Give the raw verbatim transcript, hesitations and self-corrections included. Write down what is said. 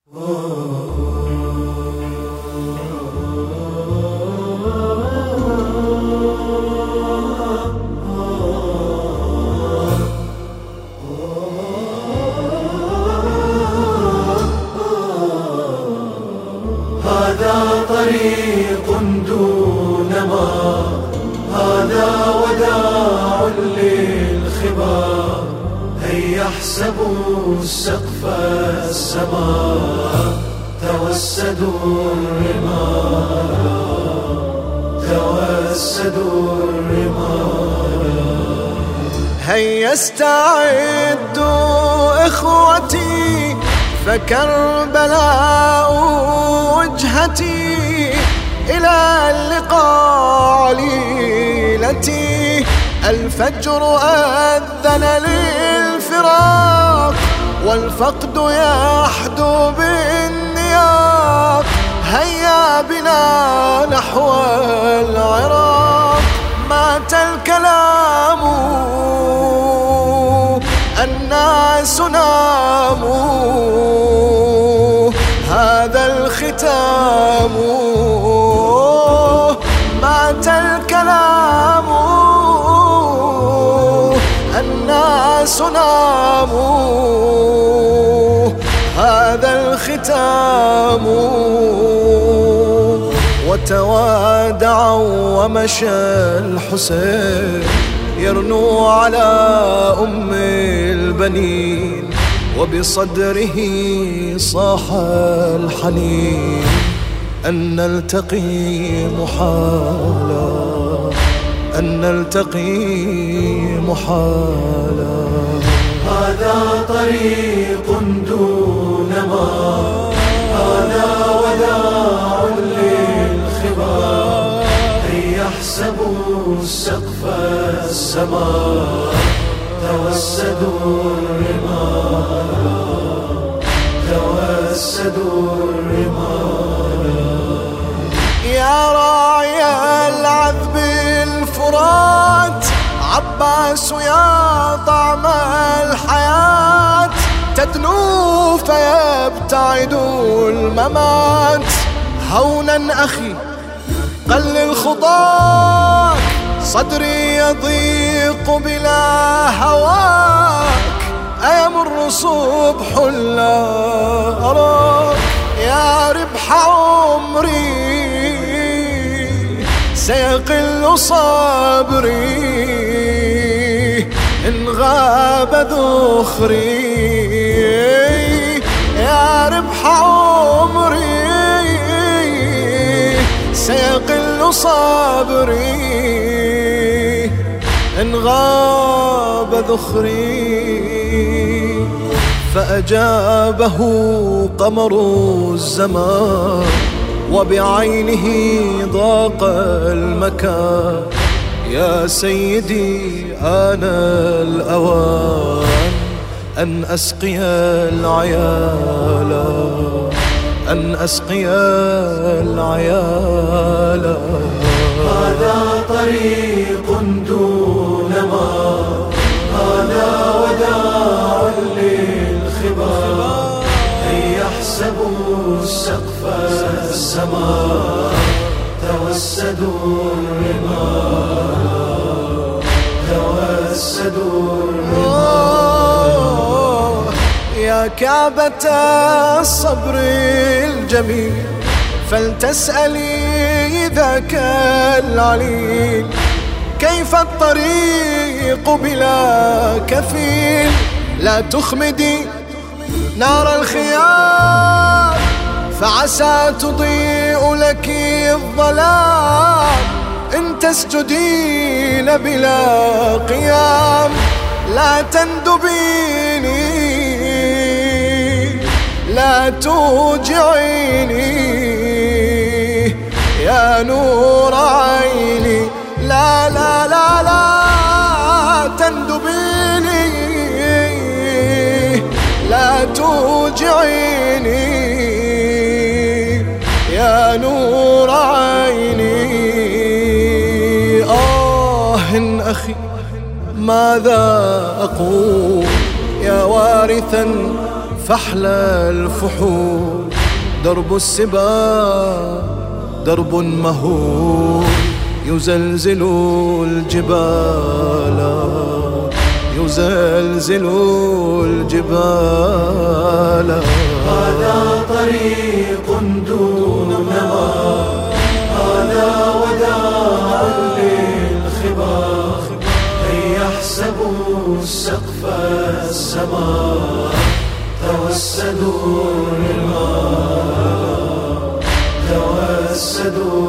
هذا طريق دون ما، هذا وداع للخبا، هيا احسبوا السقف السماء، توسدوا الرمال، توسدوا الرمال. هيا استعدوا إخوتي، فكربلاء وجهتي، إلى اللقاء عليلتي. الفجر أذن للفراق، والفقد يحدو بالنياق. هيا بنا نحو العراق، مات الكلام الناس ناموا، هذا الختام. مات الكلام الناس ناموا، هذا الختام. وتوادعوا ومشى الحسين يرنو على أم البنين، وبصدره صاح الحنين أن نلتقي محالا، أن نلتقي محالا. هذا طريق دون ما، هذا وداع للخبا، هيا احسبوا السقف السماء، توسدوا الرمال، توسدوا الرمال. يا راعي العذب الفرات، عباس يا طعم الحياة، تدنو فيبتعد الممات. هونا أخي قلل خطاك، صدري يضيق بلا هواك. أيمر صبح لا أراك، يا ربح عمري سيقل صبري إن غاب ذخري. يا ربح عمري سيقل صبري إن غاب ذخري. فأجابه قمر الزمان، وبعينه ضاق المكان. يا سيدي آن الأوان أن أسقي العيال، أن أسقي العيال. هذا طريق دون ما، هذا وداع للخبا، هيا احسبوا السقف السماء، توسدوا الرمال، توسدوا الرمال. يا كعبة الصبر الجميل، فلتسألي ذاك العليل، كيف الطريق بلا كفيل. لا تخمدي نار الخيام، فعسى تضيء لك الظلام. إن تسجدين بلا قيام، لا تندبيني، لا توجعيني يا نور عيني. لا لا لا لا تندبيني، لا توجعيني يا نور عيني. آه أخي ماذا أقول يا وارثا فحل الفحول درب السبا درب مهول يزلزل الجبال يزلزل الجبال. هذا طريق دون نوى هذا وداع للخبا من يحسبوا السقف السماء توسدوا للماء توسدوا